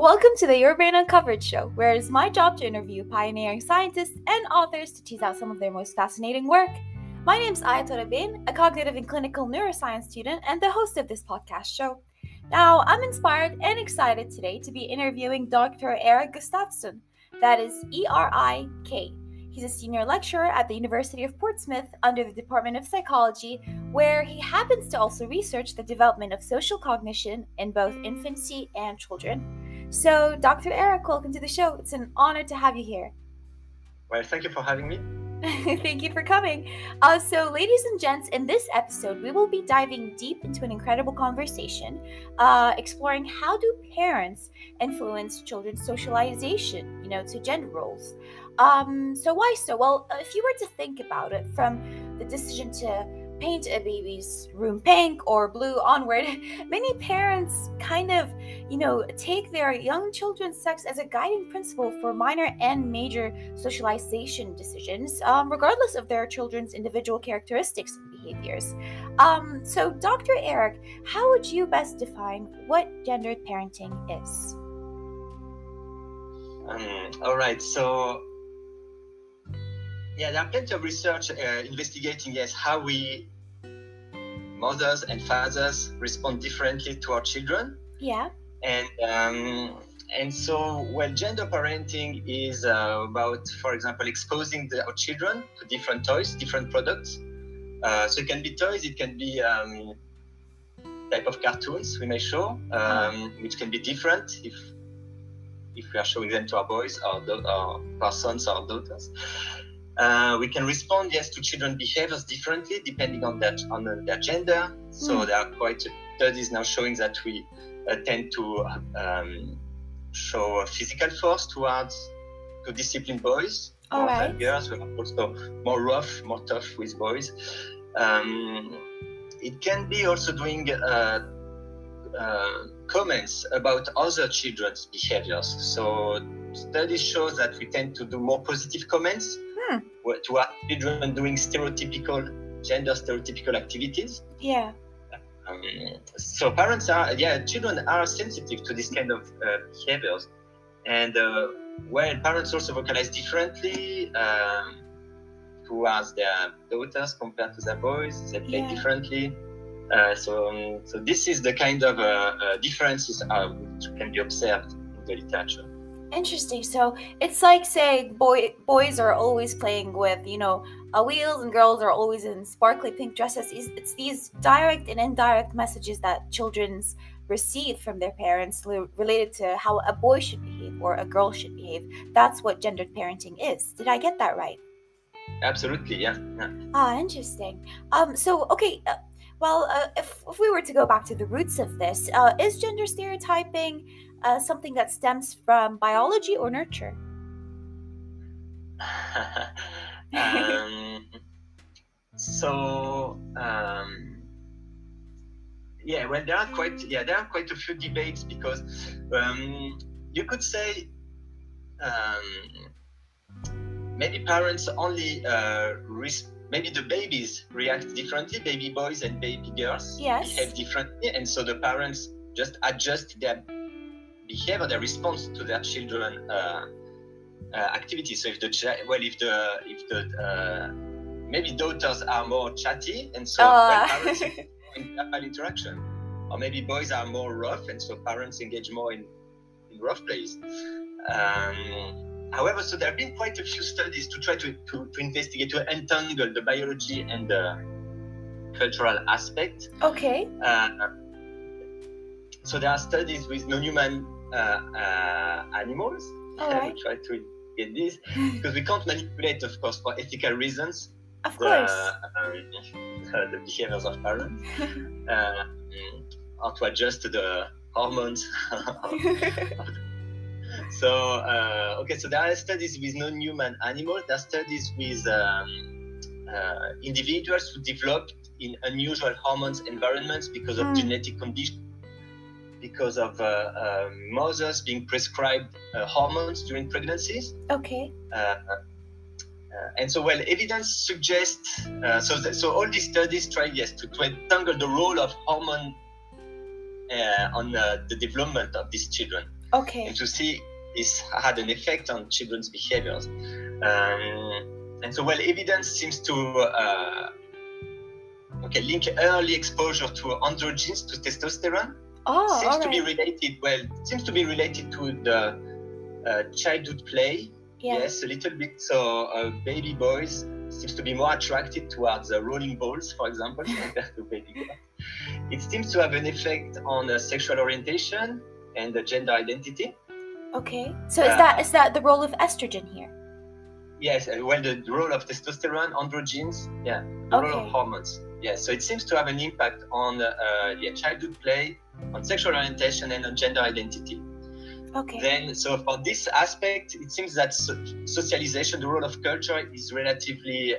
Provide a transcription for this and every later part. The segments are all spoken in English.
Welcome to the Your Brain Uncovered show, where it is my job to interview pioneering scientists and authors to tease out some of their most fascinating work. My name is Ayatora Bain, a cognitive and clinical neuroscience student and the host of this podcast show. Now, I'm inspired and excited today to be interviewing Dr. Erik Gustafsson. That is E-R-I-K. He's a senior lecturer at the University of Portsmouth under the Department of Psychology, where he happens to also research the development of social cognition in both infancy and children. So, Dr. Erik, welcome to the show. It's an honor to have you here. Well, thank you for having me. Thank you for coming. So, ladies and gents, in this episode, we will be diving deep into an incredible conversation, exploring how do parents influence children's socialization, to gender roles. So why so? Well, if you were to think about it, from the decision to paint a baby's room pink or blue onward, many parents kind of, take their young children's sex as a guiding principle for minor and major socialization decisions, regardless of their children's individual characteristics and behaviors. So, Dr. Erik, how would you best define what gendered parenting is? All right, so there are plenty of research investigating, how we, mothers and fathers, respond differently to our children. Yeah. And so, gender parenting is about, for example, exposing our children to different toys, different products. So it can be toys, it can be type of cartoons we may show, which can be different if we are showing them to our boys or our sons or daughters. We can respond, to children's behaviors differently depending on their gender. So there are quite studies now showing that we tend to show physical force to discipline boys, more than girls. We are also more rough, more tough with boys. It can be also doing comments about other children's behaviors. So studies show that we tend to do more positive comments to our children doing gender stereotypical activities. Yeah. So children are sensitive to this kind of behaviors, and parents also vocalize differently towards their daughters compared to their boys. They play differently. So this is the kind of differences which can be observed in the literature. Interesting. So it's like, say, boys are always playing with, wheels, and girls are always in sparkly pink dresses. It's these direct and indirect messages that children receive from their parents related to how a boy should behave or a girl should behave. That's what gendered parenting is. Did I get that right? Absolutely, yeah. Interesting. If we were to go back to the roots of this, is gender stereotyping something that stems from biology or nurture? There are quite a few debates because you could say maybe parents only maybe the babies react differently, baby boys and baby girls behave differently, and so the parents just adjust their behavior, their response to their children activities. So maybe daughters are more chatty, and so parents engage in verbal interaction, or maybe boys are more rough, and so parents engage more in rough plays. However, so there have been quite a few studies to try to investigate, to untangle the biology and the cultural aspect. Okay. So there are studies with non-human animals. All right. We try to get this because we can't manipulate, of course, for ethical reasons. Of course. The behaviors of parents, or to adjust to the hormones. So there are studies with non-human animals. There are studies with individuals who developed in unusual hormones environments because of genetic conditions, because of mothers being prescribed hormones during pregnancies. Okay. And so, evidence suggests, so all these studies try, to untangle the role of hormone on the development of these children. Okay. and to see this had an effect on children's behaviors. And so, well, evidence seems to link early exposure to androgens, to testosterone. Oh, Seems to be alright. related. Well, it seems to be related to the childhood play. Yeah. Yes, a little bit. So baby boys seems to be more attracted towards rolling balls, for example, compared to baby girls. It seems to have an effect on sexual orientation and gender identity. Okay. So is that the role of estrogen here? Yes, well, the role of testosterone, androgens, the role of hormones. Yes, so it seems to have an impact on childhood play, on sexual orientation, and on gender identity. Okay. Then, so for this aspect, it seems that socialization, the role of culture, is relatively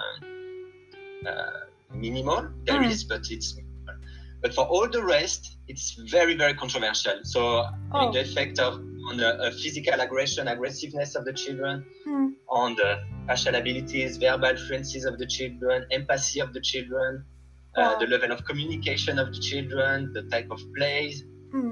minimal. There is, but it's. But for all the rest, it's very, very controversial. So, I mean, the effect on the physical aggression, aggressiveness of the children, on the spatial abilities, verbal fluencies of the children, empathy of the children, the level of communication of the children, the type of plays.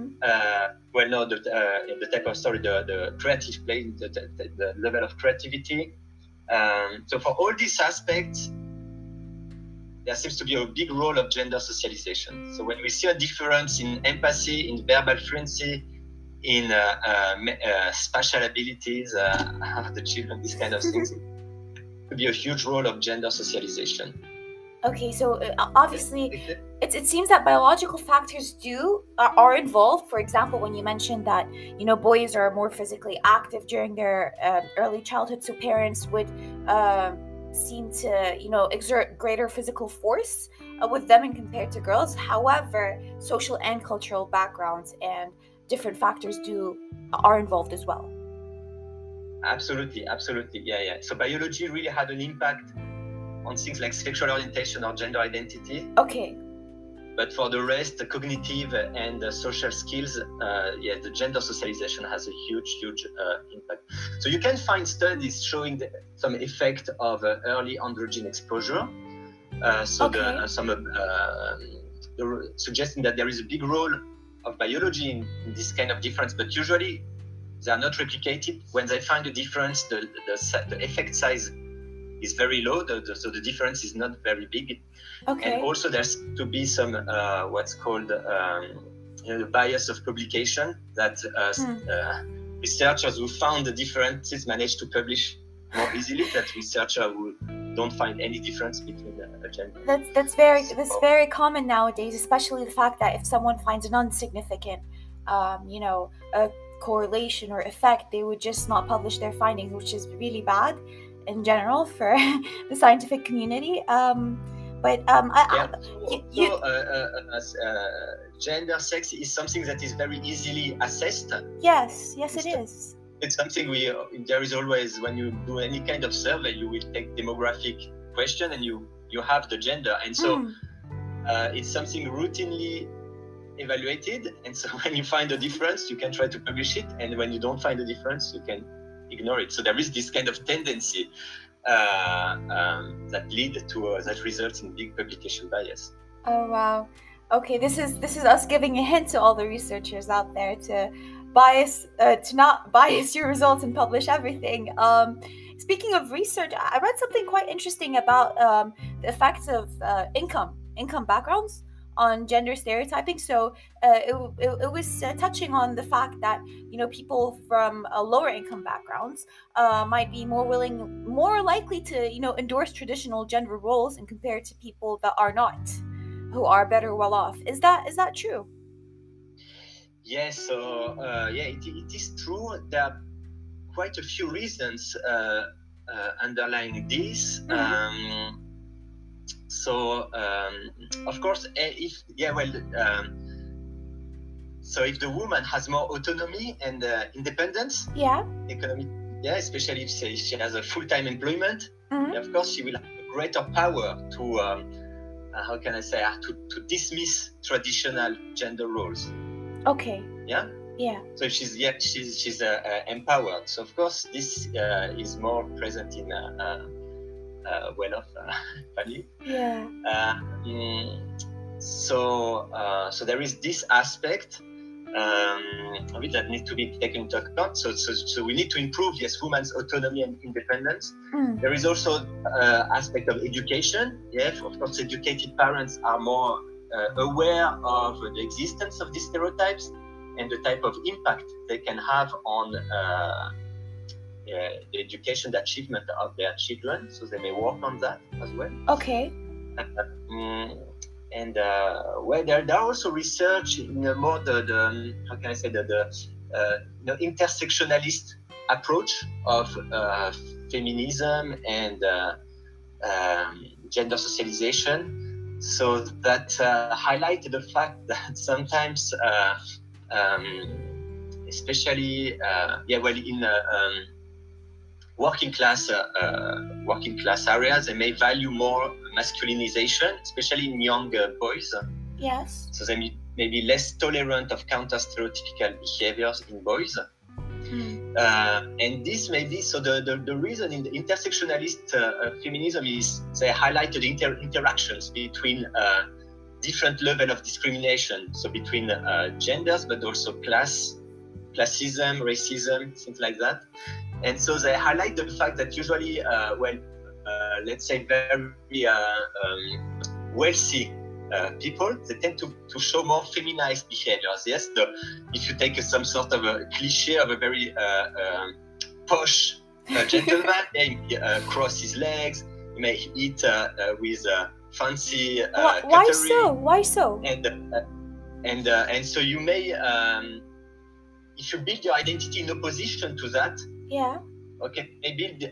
The type of story, the creative play, the level of creativity. So for all these aspects, there seems to be a big role of gender socialization. So when we see a difference in empathy, in verbal fluency, in spatial abilities of the children, these kind of things, it could be a huge role of gender socialization. Okay, so obviously, it seems that biological factors are involved. For example, when you mentioned that boys are more physically active during their early childhood, so parents would seem to exert greater physical force with them in compared to girls. However, social and cultural backgrounds and different factors are involved as well. Absolutely, yeah. So biology really had an impact on things like sexual orientation or gender identity. Okay. But for the rest, the cognitive and the social skills, the gender socialization has a huge impact. So you can find studies showing some effect of early androgen exposure. Suggesting that there is a big role of biology in this kind of difference, but usually they are not replicated. When they find a difference, the effect size is very low, so the difference is not very big. Okay. And also there's to be some what's called the bias of publication, that researchers who found the differences manage to publish more easily than researchers who don't find any difference between the gender. That's very common nowadays, especially the fact that if someone finds an insignificant a correlation or effect, they would just not publish their findings, which is really bad in general for the scientific community. Gender sex is something that is very easily assessed. Yes, it is. It's something there is always, when you do any kind of survey, you will take demographic question and you have the gender, and so it's something routinely evaluated, and so when you find a difference, you can try to publish it, and when you don't find a difference, you can ignore it. So there is this kind of tendency that results in big publication bias. Oh wow. Okay, this is us giving a hint to all the researchers out there to not bias your results and publish everything. Speaking of research, I read something quite interesting about the effects of income backgrounds on gender stereotyping. So it was touching on the fact that people from lower income backgrounds might be more likely to endorse traditional gender roles and compared to people that are not, who are better well off. Is that true? Yes. So it is true. There are quite a few reasons underlying this. Of course, so if the woman has more autonomy and independence, economic, especially if she has a full-time employment, of course she will have a greater power to to dismiss traditional gender roles. Okay. Yeah. So she's empowered. So of course this is more present in well-off family. Yeah. So there is this aspect. that need to be taken into account. So we need to improve, yes, women's autonomy and independence. There is also aspect of education. Yes, of course, educated parents are more aware of the existence of these stereotypes and the type of impact they can have on the education, the achievement of their children. So they may work on that as well. Okay. And well, there are also research in more the how can I say the intersectionalist approach of feminism and gender socialization. So that highlighted the fact that sometimes, especially in working class areas, they may value more masculinization, especially in young boys. Yes. So they may be less tolerant of counter-stereotypical behaviors in boys. And this may be, so the reason in the intersectionalist feminism is they highlighted interactions between different level of discrimination, so between genders, but also classism, racism, things like that. And so they highlight the fact that usually, let's say very wealthy people, they tend to show more feminized behaviors. Yes, if you take some sort of a cliche of a very posh gentleman, he may cross his legs, he may eat with fancy Why so? Why so? And so you may, if you build your identity in opposition to that, yeah. Okay, maybe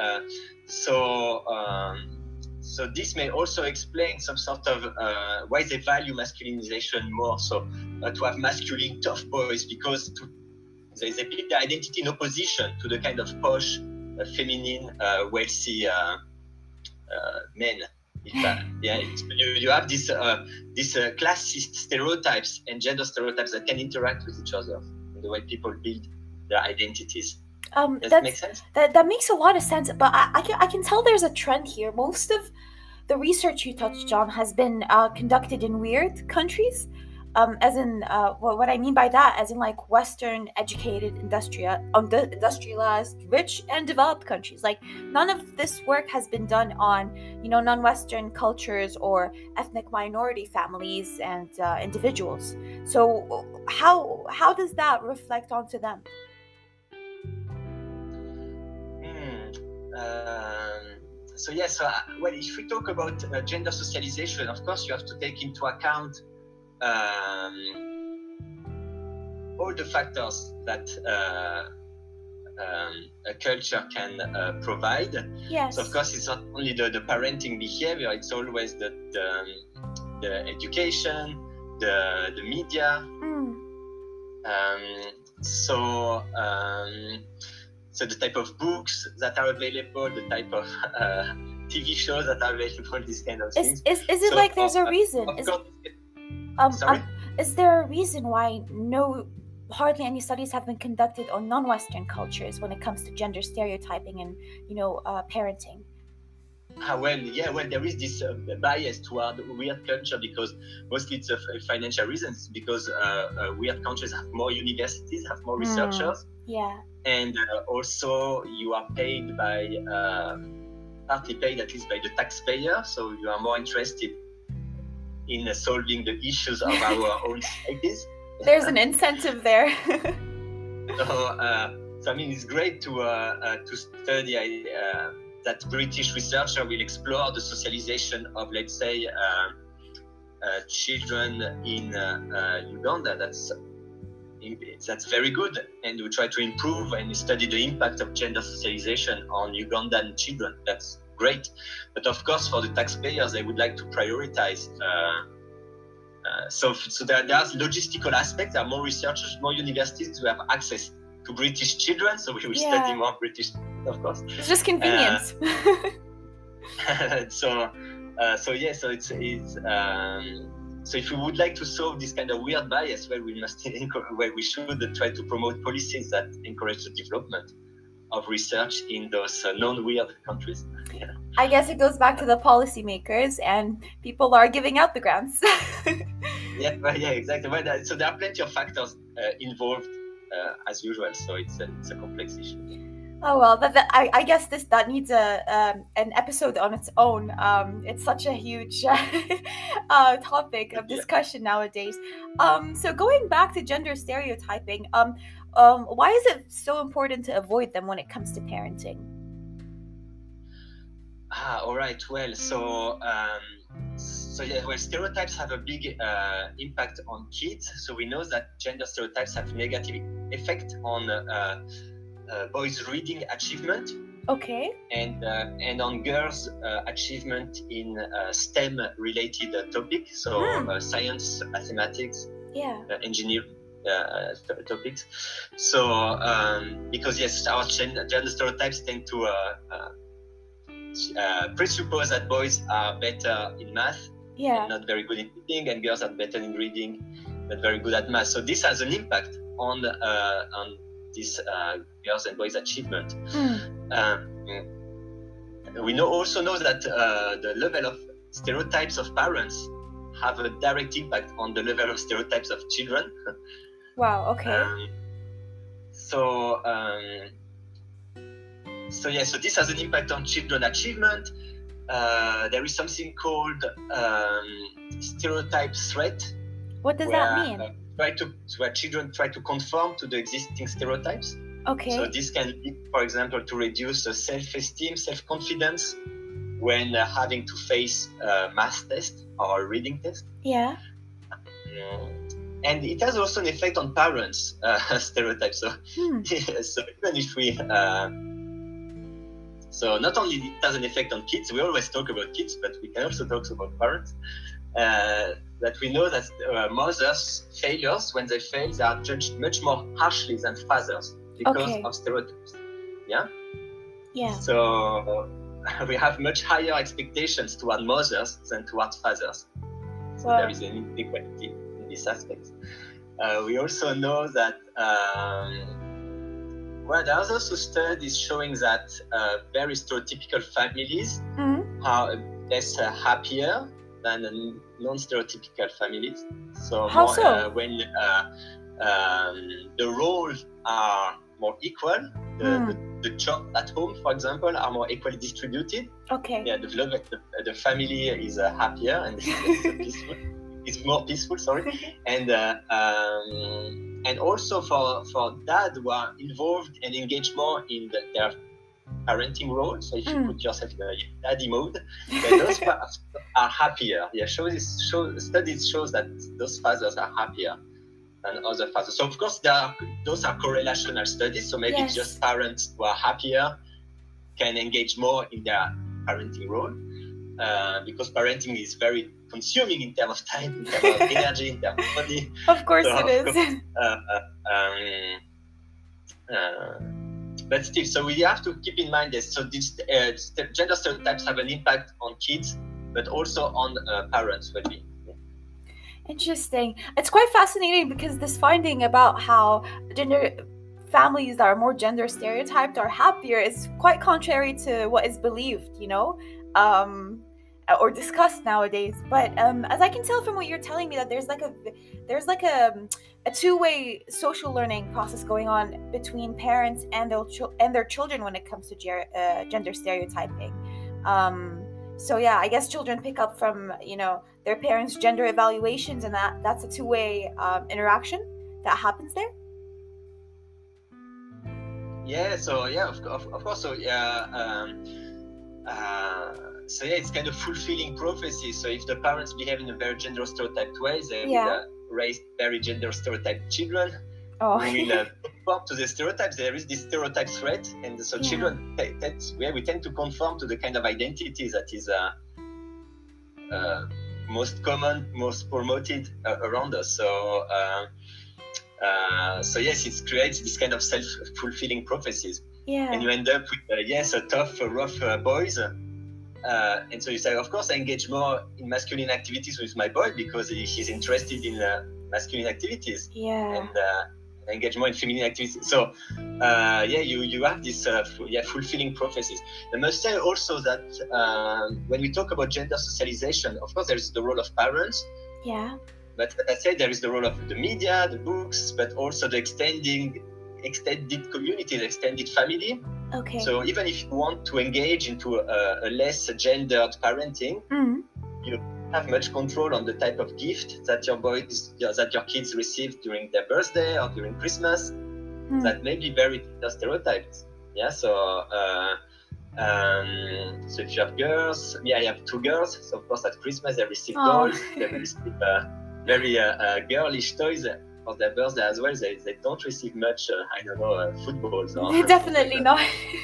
so this may also explain some sort of why they value masculinization more. So to have masculine tough boys, because they build their identity in opposition to the kind of posh, feminine, wealthy men. You have these classist stereotypes and gender stereotypes that can interact with each other in the way people build their identities. Does that make sense? That makes a lot of sense, but I can tell there's a trend here. Most of the research you touched on has been conducted in weird countries, as in what I mean by that, as in like Western educated, industrialized, rich and developed countries. Like none of this work has been done on non-Western cultures or ethnic minority families and individuals. So how does that reflect onto them? If we talk about gender socialization, of course you have to take into account all the factors that a culture can provide. Yes. So of course it's not only the parenting behavior, it's always the education, the media. So the type of books that are available, the type of TV shows that are available, these kind of things. Is it like there's a reason? Sorry? Is there a reason why hardly any studies have been conducted on non-Western cultures when it comes to gender stereotyping and parenting? There is this bias toward weird culture because mostly it's financial reasons, because weird countries have more universities, have more researchers. Yeah. And also you are paid partly paid at least by the taxpayer, so you are more interested in solving the issues of our own societies. There's an incentive there. So I mean, it's great to study that British researcher will explore the socialization of, let's say, children in Uganda. That's very good, and we try to improve and study the impact of gender socialization on Ugandan children. That's great, but of course for the taxpayers they would like to prioritize. So there's logistical aspects. There are more researchers, more universities who have access to British children, so we will study more British, of course. It's just convenience. So if we would like to solve this kind of weird bias, we should try to promote policies that encourage the development of research in those non-weird countries. Yeah. I guess it goes back to the policymakers, and people are giving out the grants. Yeah, exactly. So there are plenty of factors involved as usual. So it's a complex issue. Oh well, I guess that needs an episode on its own. It's such a huge topic of discussion nowadays. So going back to gender stereotyping, why is it so important to avoid them when it comes to parenting? All right. Well, so stereotypes have a big impact on kids. So we know that gender stereotypes have negative effect on boys' reading achievement. Okay. And on girls' achievement in STEM-related topics, so science, mathematics, engineering topics. So because yes, our gender stereotypes tend to presuppose that boys are better in math and not very good in reading, and girls are better in reading but very good at math. So this has an impact on this girls and boys achievement. We also know that the level of stereotypes of parents have a direct impact on the level of stereotypes of children. Wow. Okay. So this has an impact on children achievement. There is something called stereotype threat. What does that mean? Where children try to conform to the existing stereotypes. Okay. So this can be, for example, to reduce self-esteem, self-confidence when having to face a math test or a reading test. Yeah. And it has also an effect on parents' stereotypes. So, so even if we so not only it has an effect on kids, we always talk about kids, but we can also talk about parents. That we know that mothers' failures, when they fail, they are judged much more harshly than fathers because of stereotypes. Yeah? Yeah. So we have much higher expectations toward mothers than toward fathers. So there is an inequality in this aspect. We also know that there are also studies showing that very stereotypical families are less happier than non-stereotypical families. So how so? When the roles are more equal, the job at home, for example, are more equally distributed. Okay. Yeah, the family is happier and peaceful. It's more peaceful, sorry. And also for dad who are involved and engaged more in their parenting role. So if you put yourself in a daddy mode, then those fathers are happier. Yeah, studies shows that those fathers are happier than other fathers. So of course those are correlational studies. So maybe just parents who are happier can engage more in their parenting role. Because parenting is very consuming in terms of time, in terms of energy, in terms of money. Of course it is. But still, so we have to keep in mind this. So these gender stereotypes have an impact on kids, but also on parents' well-being. Interesting. It's quite fascinating because this finding about how families that are more gender stereotyped are happier is quite contrary to what is believed, or discussed nowadays. But as I can tell from what you're telling me, that there's like a two-way social learning process going on between parents and their children when it comes to gender stereotyping. So yeah, I guess children pick up from their parents' gender evaluations, and that's a two-way interaction that happens there. Yeah. So yeah, of course. So yeah. So yeah, it's kind of fulfilling prophecy. So if the parents behave in a very gender stereotyped way, they will raise very gender stereotyped children. Oh. We will conform to the stereotypes. There is this stereotype threat, and so children we tend to conform to the kind of identity that is most common, most promoted around us. So yes, it creates this kind of self-fulfilling prophecies. Yeah. And you end up with tough, rough boys. And so you say, of course, I engage more in masculine activities with my boy because he's interested in masculine activities. Yeah. And I engage more in feminine activities. So you have this fulfilling prophecies. I must say also that when we talk about gender socialization, of course, there's the role of parents. Yeah. But as I said, there is the role of the media, the books, but also the extended community, the extended family. Okay. So even if you want to engage into a less gendered parenting, you have much control on the type of gift that your kids receive during their birthday or during Christmas. That may be very stereotyped. Yeah. So if you have girls, I have 2 girls. So of course at Christmas they receive toys. They receive very girlish toys for their birthday as well. They don't receive much. Footballs. Or definitely not.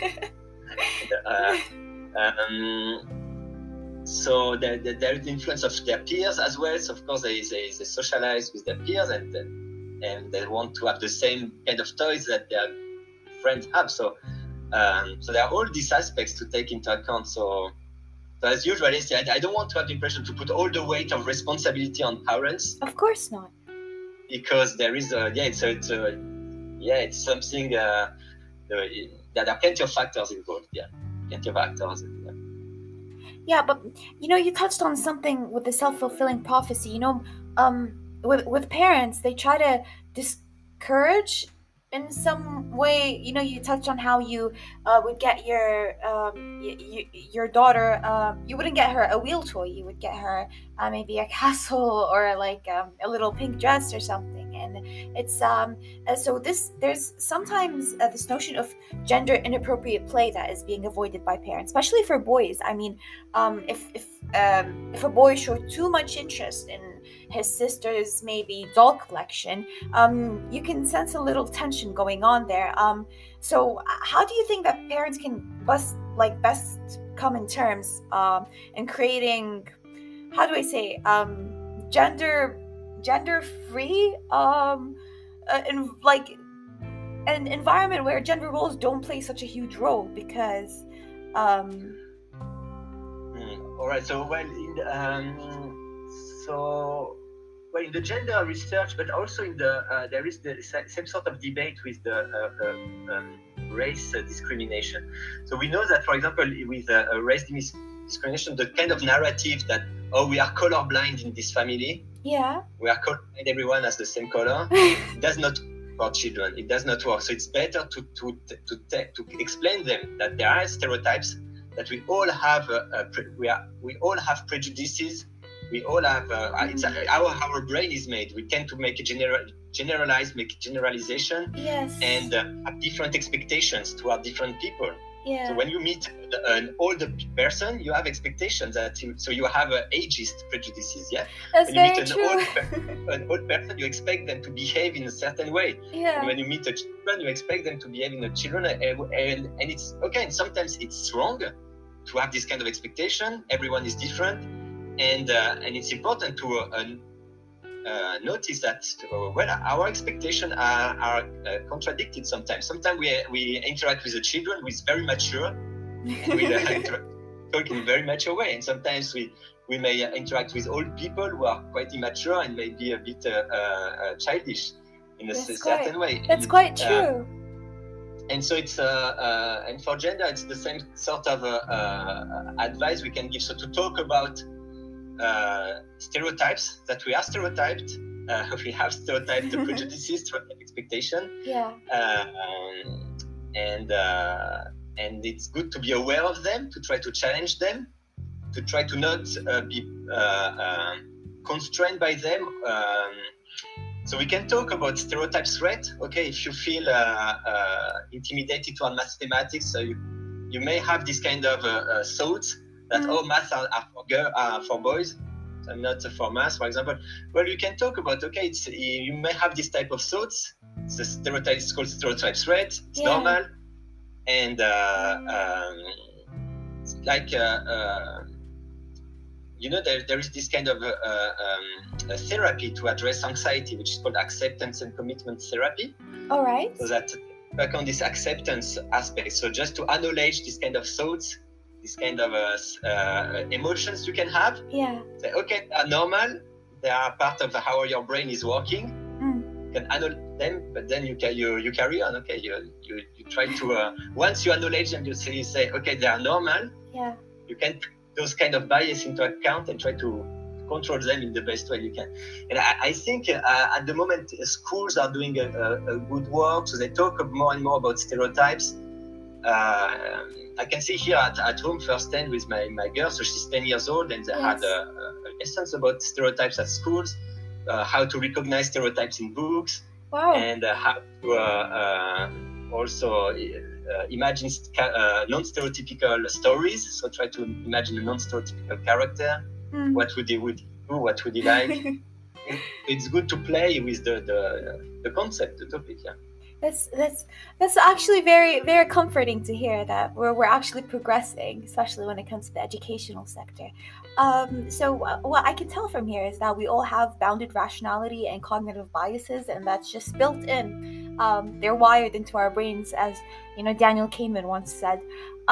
So there is the influence of their peers as well. So of course they socialize with their peers and they want to have the same kind of toys that their friends have. So there are all these aspects to take into account. So as usual, I don't want to have the impression to put all the weight of responsibility on parents. Of course not. Because there is it's something that there are plenty of factors involved. Yeah, plenty of factors. Yeah, but you touched on something with the self-fulfilling prophecy. With parents, they try to discourage in some way. You touched on how you would get your daughter. You wouldn't get her a wheel toy. You would get her maybe a castle or like a little pink dress or something. And it's so there's sometimes this notion of gender inappropriate play that is being avoided by parents, especially for boys. I mean, if a boy showed too much interest in his sister's maybe doll collection, you can sense a little tension going on there. So how do you think that parents can best come in terms in creating, how do I say, gender free an environment where gender roles don't play such a huge role? Because all right, so in the gender research, but also in there is the same sort of debate with the race discrimination. So we know that, for example, with race discrimination, the kind of narrative that we are colorblind in this family. Yeah. We are colorblind, everyone has the same color. It does not work for children. It does not work. So it's better to explain them that there are stereotypes, that we all have we all have prejudices. We all have it's our brain is made. We tend to make a generalization. Yes. And have different expectations toward different people. Yeah. So when you meet an older person, you have expectations so you have ageist prejudices. Yeah. That's when you very meet an old person, you expect them to behave in a certain way. Yeah. And when you meet a children, you expect them to behave in a children, and it's okay. And sometimes it's wrong to have this kind of expectation. Everyone is different. And it's important to notice that our expectations are contradicted sometimes. Sometimes we interact with the children who is very mature, and we talk in a very mature way. And sometimes we may interact with old people who are quite immature and maybe a bit childish in a certain way. That's quite true. And so it's and for gender, it's the same sort of advice we can give. So to talk about stereotypes, that we are stereotyped, we have stereotyped prejudices, stereotyped expectation. Yeah. And it's good to be aware of them, to try to challenge them, to try to not be constrained by them. So we can talk about stereotype threat. Okay, if you feel intimidated toward mathematics, so you may have this kind of thoughts that maths are for boys, so not for maths, for example. Well, you can talk about you may have this type of thoughts. The stereotype is called stereotype threat. It's normal, and there is this kind of therapy to address anxiety, which is called acceptance and commitment therapy. All right. So that back on this acceptance aspect. So just to acknowledge this kind of thoughts, this kind of emotions you can have. Yeah. Say, okay, they are normal. They are part of how your brain is working. You can acknowledge them, but then you carry on. Okay, you try to once you acknowledge them, you say, okay, they are normal. Yeah. You can take those kind of bias into account and try to control them in the best way you can. And I think at the moment schools are doing a good work, so they talk more and more about stereotypes. I can see here at home firsthand with my girl, so she's 10 years old, and they had lessons about stereotypes at schools, how to recognize stereotypes in books, and how to also imagine non-stereotypical stories. So try to imagine a non-stereotypical character. What would he do? What would he like? It's good to play with the concept, the topic. Yeah. That's actually very, very comforting to hear that we're actually progressing, especially when it comes to the educational sector. So what I can tell from here is that we all have bounded rationality and cognitive biases, and that's just built in. They're wired into our brains, as Daniel Kahneman once said.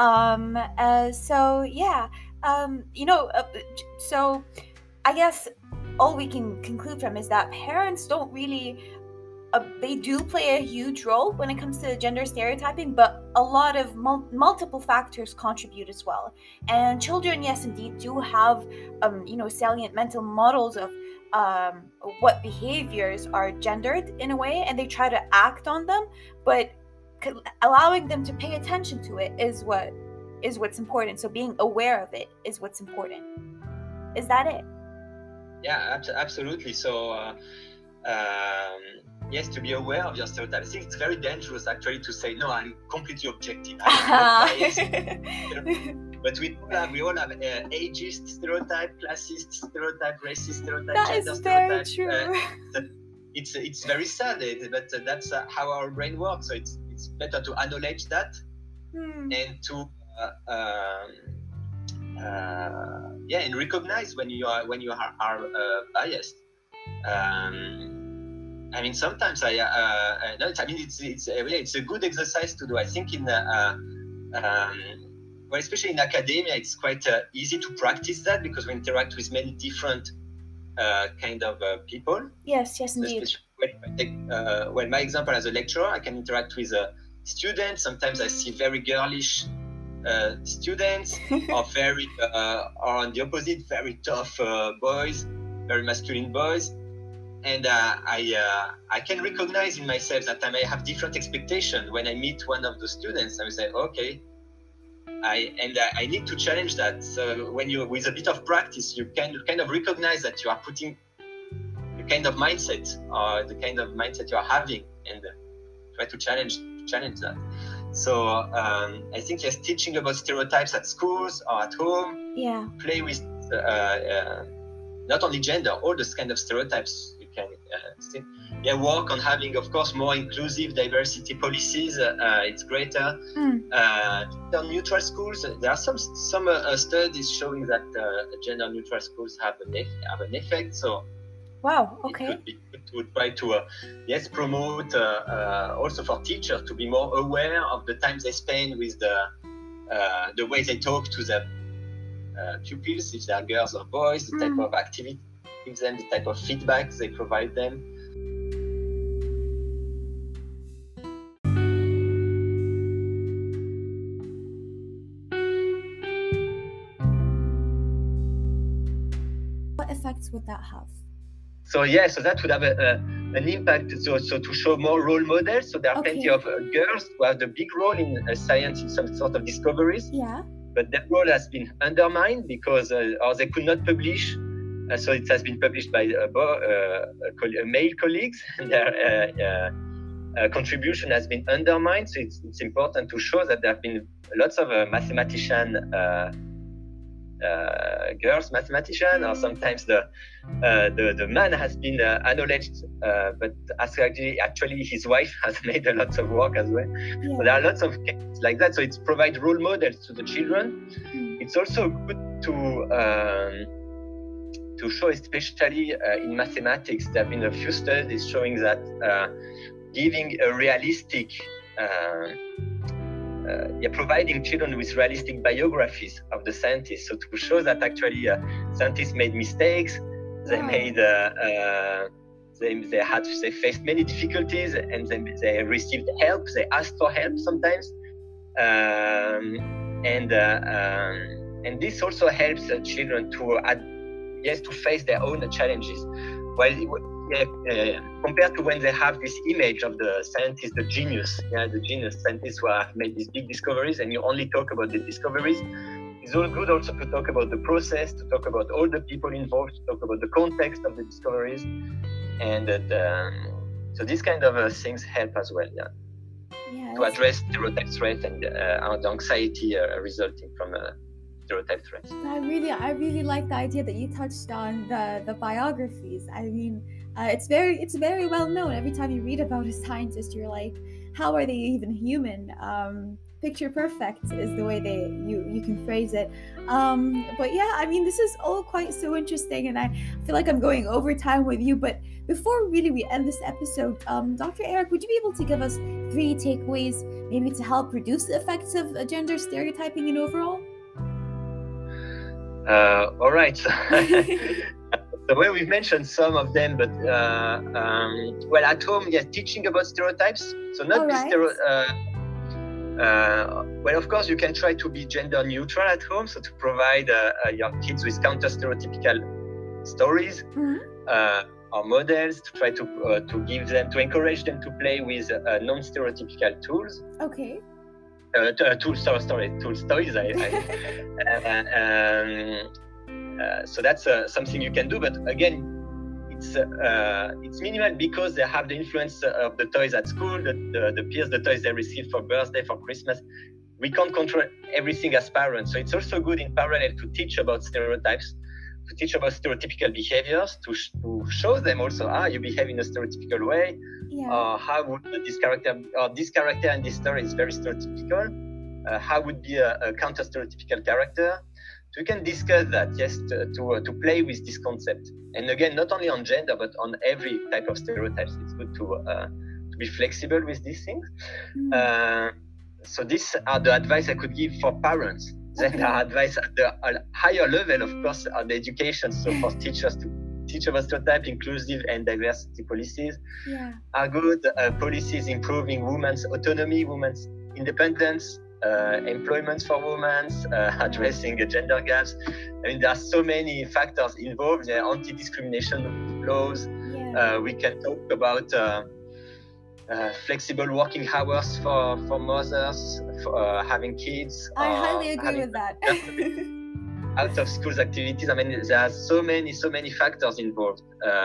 So I guess all we can conclude from is that parents don't really. They do play a huge role when it comes to gender stereotyping, but a lot of multiple factors contribute as well. And children, yes, indeed, do have, salient mental models of what behaviors are gendered in a way, and they try to act on them. But allowing them to pay attention to it is what's important. So being aware of it is what's important. Is that it? Yeah, absolutely. So. Yes, to be aware of your stereotype. I think it's very dangerous actually to say, no, I'm completely objective. I'm not biased. But we all have ageist stereotype, classist stereotype, racist stereotype, that gender is very stereotype. True. It's very sad, but that's how our brain works. So it's better to acknowledge that and to and recognize when you are biased. I mean, sometimes it's a good exercise to do. I think especially in academia, it's quite easy to practice that because we interact with many different kind of people. Yes, indeed. My example as a lecturer, I can interact with students. Sometimes I see very girlish students, or very, or on the opposite, very tough boys, very masculine boys. And I can recognize in myself that I may have different expectations when I meet one of the students. I will say, okay, I need to challenge that. So when you, with a bit of practice, you can kind of recognize that you are putting the kind of mindset or the kind of mindset you are having, and try to challenge that. So I think yes, teaching about stereotypes at schools or at home, play with not only gender, all those kind of stereotypes. Can work on having, of course, more inclusive diversity policies. It's greater. On neutral schools, there are some studies showing that gender neutral schools have an effect. So Okay. It could be good to try to promote also for teachers to be more aware of the time they spend with the way they talk to their pupils, if they are girls or boys, the type of activity give them, the type of feedback they provide them. What effects would that have? So that would have an impact. So to show more role models. So there are plenty of girls who have the big role in science, in some sort of discoveries. Yeah. But their role has been undermined because or they could not publish. So it has been published by male colleagues, and their contribution has been undermined. So it's important to show that there have been lots of girls mathematician, or sometimes the man has been acknowledged, but actually his wife has made a lot of work as well. Yeah. So there are lots of cases like that. So it provides role models to the children. It's also good to show, especially in mathematics. There have been a few studies showing that giving a realistic, providing children with realistic biographies of the scientists. So to show that actually scientists made mistakes, they made, they faced many difficulties, and they received help. They asked for help sometimes, and this also helps children to yes, to face their own challenges. While compared to when they have this image of the scientist, the genius scientists who have made these big discoveries, and you only talk about the discoveries. It's all good also to talk about the process, to talk about all the people involved, to talk about the context of the discoveries, and so these kind of things help as well, to address stereotype threat and the anxiety resulting from stereotype threats. I really like the idea that you touched on the biographies. I mean, it's very well known. Every time you read about a scientist, you're like, how are they even human? Picture perfect is the way you can phrase it. But yeah, I mean, this is all quite so interesting, and I feel like I'm going over time with you. But before really we end this episode, Dr. Eric, would you be able to give us 3 takeaways, maybe to help reduce the effects of gender stereotyping in overall? All right. So well, we've mentioned some of them, but well, at home, yes, teaching about stereotypes. So not well, of course, you can try to be gender neutral at home, so to provide your kids with counter-stereotypical stories or models, to try to give them, to encourage them to play with non-stereotypical tools. Okay. Tools, toys. So that's something you can do, but again, it's minimal because they have the influence of the toys at school, the peers, the toys they receive for birthday, for Christmas. We can't control everything as parents, so it's also good in parallel to teach about stereotypes, to teach about stereotypical behaviors, to show them also, you behave in a stereotypical way, or how would this character in this story is very stereotypical, how would be a counter-stereotypical character. So we can discuss that, yes, to play with this concept. And again, not only on gender, but on every type of stereotypes. It's good to be flexible with these things. So these are the advice I could give for parents. Then the advice at the higher level, of course, are the education. So for teachers to teach about stereotype, inclusive and diversity policies are good. Policies improving women's autonomy, women's independence, employment for women, addressing gender gaps. I mean, there are so many factors involved. There are anti-discrimination laws. We can talk about flexible working hours for mothers, for having kids. I highly agree with that. Out of schools activities. I mean, there are so many factors involved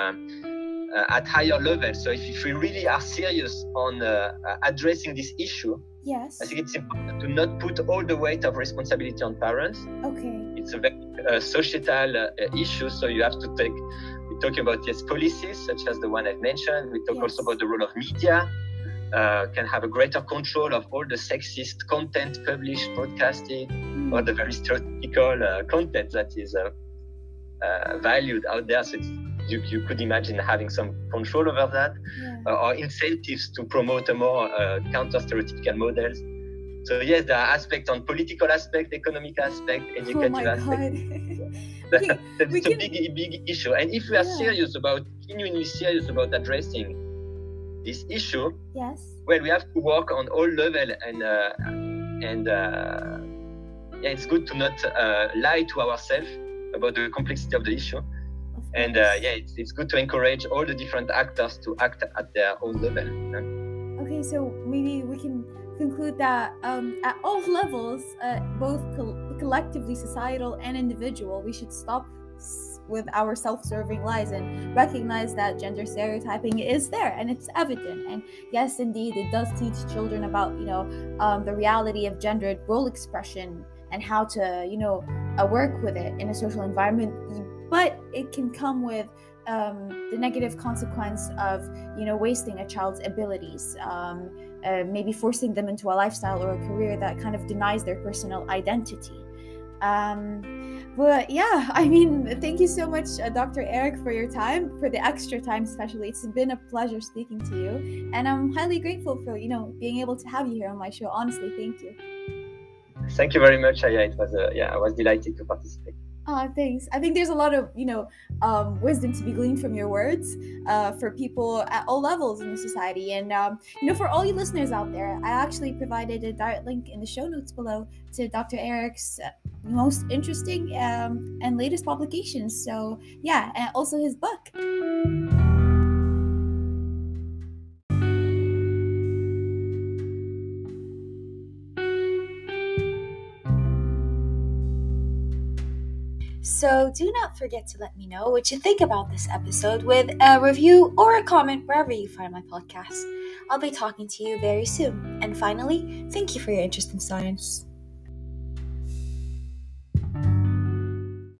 at higher levels. So if we really are serious on addressing this issue, I think it's important to not put all the weight of responsibility on parents. Okay. It's a very societal issue, so you have to we talk about policies such as the one I've mentioned. We talk also about the role of media, can have a greater control of all the sexist content published, broadcasted, or the very stereotypical content that is valued out there. So you could imagine having some control over that, or incentives to promote a more counter-stereotypical models. So yes, there are aspects on political aspect, economic aspect, educative aspect. It's a big issue. And if we are genuinely serious about addressing this issue, well, we have to work on all levels, and it's good to not lie to ourselves about the complexity of the issue. And it's good to encourage all the different actors to act at their own level. Okay, so maybe we can conclude that at all levels, both collectively, societal and individual, we should stop with our self-serving lies and recognize that gender stereotyping is there and it's evident. And yes, indeed, it does teach children about the reality of gendered role expression and how to work with it in a social environment. But it can come with the negative consequence of wasting a child's abilities, maybe forcing them into a lifestyle or a career that kind of denies their personal identity. But yeah, I mean, thank you so much, Dr. Eric, for your time, for the extra time especially. It's been a pleasure speaking to you, and I'm highly grateful for being able to have you here on my show. Honestly, thank you. Thank you very much, Aya. It was I was delighted to participate. Thanks. I think there's a lot of, wisdom to be gleaned from your words for people at all levels in the society. And, for all you listeners out there, I actually provided a direct link in the show notes below to Dr. Eric's most interesting and latest publications. So, yeah, and also his book. So do not forget to let me know what you think about this episode with a review or a comment wherever you find my podcast. I'll be talking to you very soon. And finally, thank you for your interest in science.